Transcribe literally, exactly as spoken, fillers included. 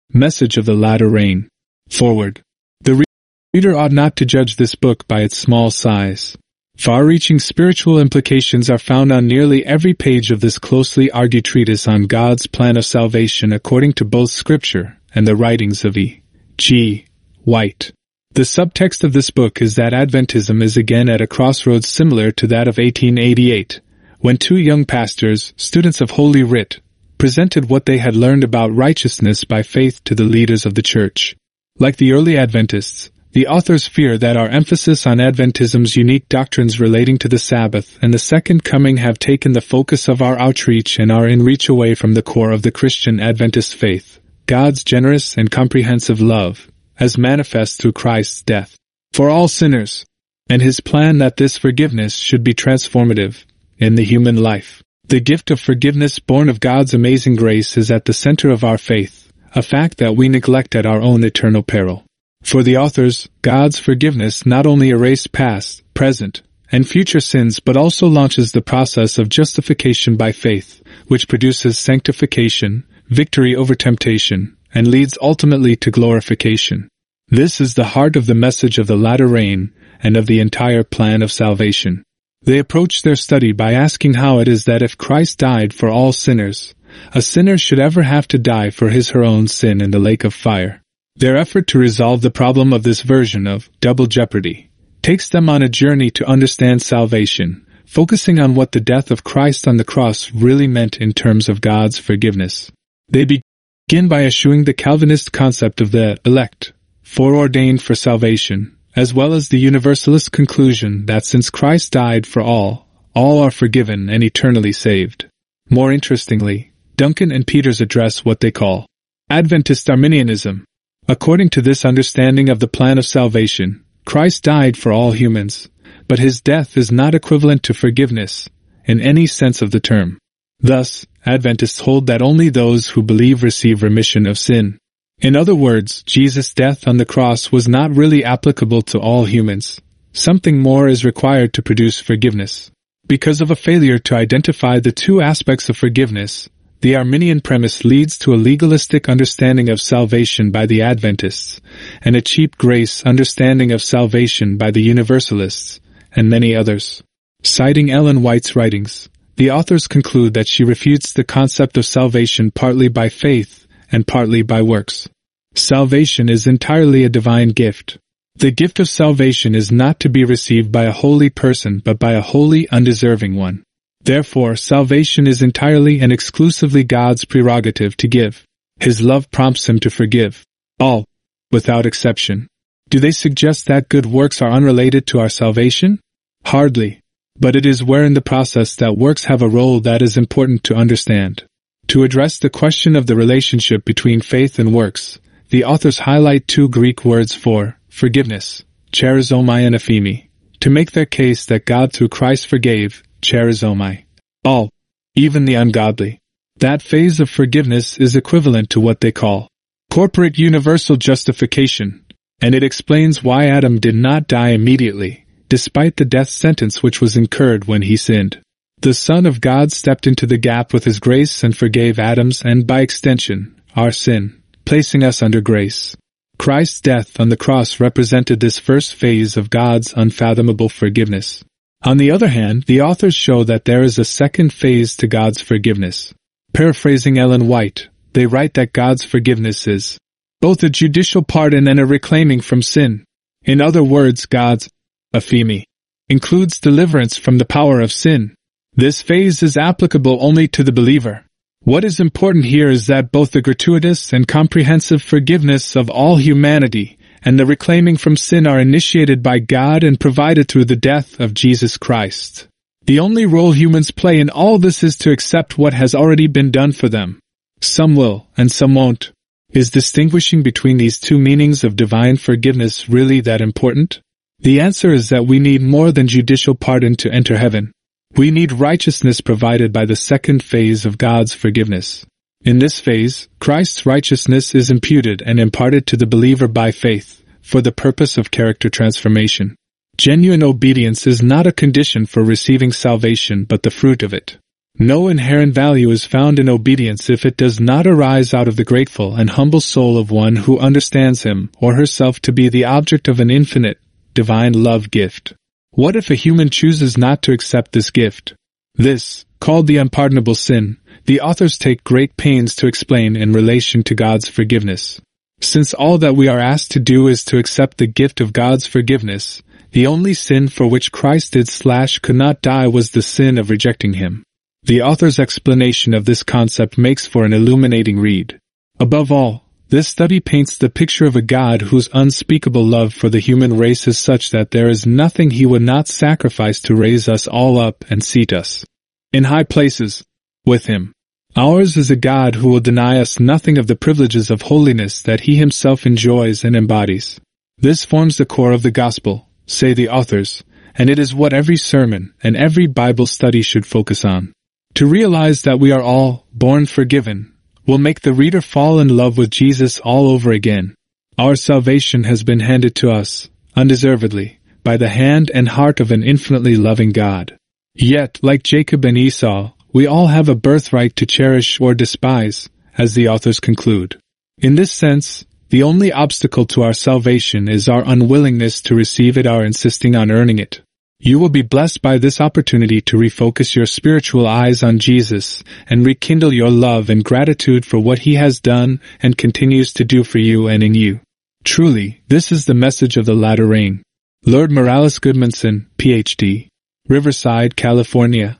Message of the Latter Rain. Forward. The reader ought not to judge this book by its small size. Far-reaching spiritual implications are found on nearly every page of this closely argued treatise on God's plan of salvation according to both Scripture and the writings of E. G. White. The subtext of this book is that Adventism is again at a crossroads similar to that of eighteen eighty-eight, when two young pastors, students of Holy Writ, presented what they had learned about righteousness by faith to the leaders of the church. Like the early Adventists, the authors fear that our emphasis on Adventism's unique doctrines relating to the Sabbath and the Second Coming have taken the focus of our outreach and are in reach away from the core of the Christian Adventist faith, God's generous and comprehensive love, as manifest through Christ's death for all sinners, and His plan that this forgiveness should be transformative in the human life. The gift of forgiveness born of God's amazing grace is at the center of our faith, a fact that we neglect at our own eternal peril. For the authors, God's forgiveness not only erased past, present, and future sins but also launches the process of justification by faith, which produces sanctification, victory over temptation, and leads ultimately to glorification. This is the heart of the message of the latter rain and of the entire plan of salvation. They approach their study by asking how it is that if Christ died for all sinners, a sinner should ever have to die for his or her own sin in the lake of fire. Their effort to resolve the problem of this version of double jeopardy takes them on a journey to understand salvation, focusing on what the death of Christ on the cross really meant in terms of God's forgiveness. They begin by eschewing the Calvinist concept of the elect, foreordained for salvation, as well as the Universalist conclusion that since Christ died for all, all are forgiven and eternally saved. More interestingly, Duncan and Peters address what they call Adventist Arminianism. According to this understanding of the plan of salvation, Christ died for all humans, but His death is not equivalent to forgiveness, in any sense of the term. Thus, Adventists hold that only those who believe receive remission of sin. In other words, Jesus' death on the cross was not really applicable to all humans. Something more is required to produce forgiveness. Because of a failure to identify the two aspects of forgiveness, the Arminian premise leads to a legalistic understanding of salvation by the Adventists, and a cheap grace understanding of salvation by the Universalists, and many others. Citing Ellen White's writings, the authors conclude that she refutes the concept of salvation partly by faith and partly by works. Salvation is entirely a divine gift. The gift of salvation is not to be received by a holy person but by a wholly undeserving one. Therefore, salvation is entirely and exclusively God's prerogative to give. His love prompts Him to forgive all, without exception. Do they suggest that good works are unrelated to our salvation? Hardly. But it is where in the process that works have a role that is important to understand. To address the question of the relationship between faith and works, the authors highlight two Greek words for forgiveness, charizomai and aphemi, to make their case that God through Christ forgave, charizomai, all, even the ungodly. That phase of forgiveness is equivalent to what they call corporate universal justification, and it explains why Adam did not die immediately, despite the death sentence which was incurred when he sinned. The Son of God stepped into the gap with His grace and forgave Adam's and, by extension, our sin, placing us under grace. Christ's death on the cross represented this first phase of God's unfathomable forgiveness. On the other hand, the authors show that there is a second phase to God's forgiveness. Paraphrasing Ellen White, they write that God's forgiveness is both a judicial pardon and a reclaiming from sin. In other words, God's aphemi includes deliverance from the power of sin. This phase is applicable only to the believer. What is important here is that both the gratuitous and comprehensive forgiveness of all humanity and the reclaiming from sin are initiated by God and provided through the death of Jesus Christ. The only role humans play in all this is to accept what has already been done for them. Some will, and some won't. Is distinguishing between these two meanings of divine forgiveness really that important? The answer is that we need more than judicial pardon to enter heaven. We need righteousness provided by the second phase of God's forgiveness. In this phase, Christ's righteousness is imputed and imparted to the believer by faith, for the purpose of character transformation. Genuine obedience is not a condition for receiving salvation but the fruit of it. No inherent value is found in obedience if it does not arise out of the grateful and humble soul of one who understands him or herself to be the object of an infinite, divine love gift. What if a human chooses not to accept this gift? This, called the unpardonable sin, the authors take great pains to explain in relation to God's forgiveness. Since all that we are asked to do is to accept the gift of God's forgiveness, the only sin for which Christ did slash could not die was the sin of rejecting him. The author's explanation of this concept makes for an illuminating read. Above all, this study paints the picture of a God whose unspeakable love for the human race is such that there is nothing he would not sacrifice to raise us all up and seat us in high places with him. Ours is a God who will deny us nothing of the privileges of holiness that he himself enjoys and embodies. This forms the core of the gospel, say the authors, and it is what every sermon and every Bible study should focus on. To realize that we are all born forgiven will make the reader fall in love with Jesus all over again. Our salvation has been handed to us, undeservedly, by the hand and heart of an infinitely loving God. Yet, like Jacob and Esau, we all have a birthright to cherish or despise, as the authors conclude. In this sense, the only obstacle to our salvation is our unwillingness to receive it, our insisting on earning it. You will be blessed by this opportunity to refocus your spiritual eyes on Jesus and rekindle your love and gratitude for what he has done and continues to do for you and in you. Truly, this is the message of the latter rain. Lord Morales Goodmanson, P H D, Riverside, California.